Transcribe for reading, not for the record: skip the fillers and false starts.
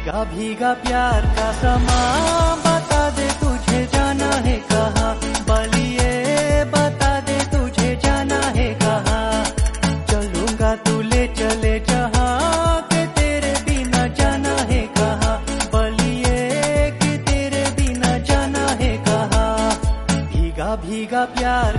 भीगा भीगा प्यार का समा, बता दे तुझे जाना है कहाँ, बलिए बता दे तुझे जाना है कहाँ। चलूंगा तू ले चले जहाँ, के तेरे बिना जाना है कहाँ, बलिए कि तेरे बिना जाना है कहाँ। भीगा भीगा प्यार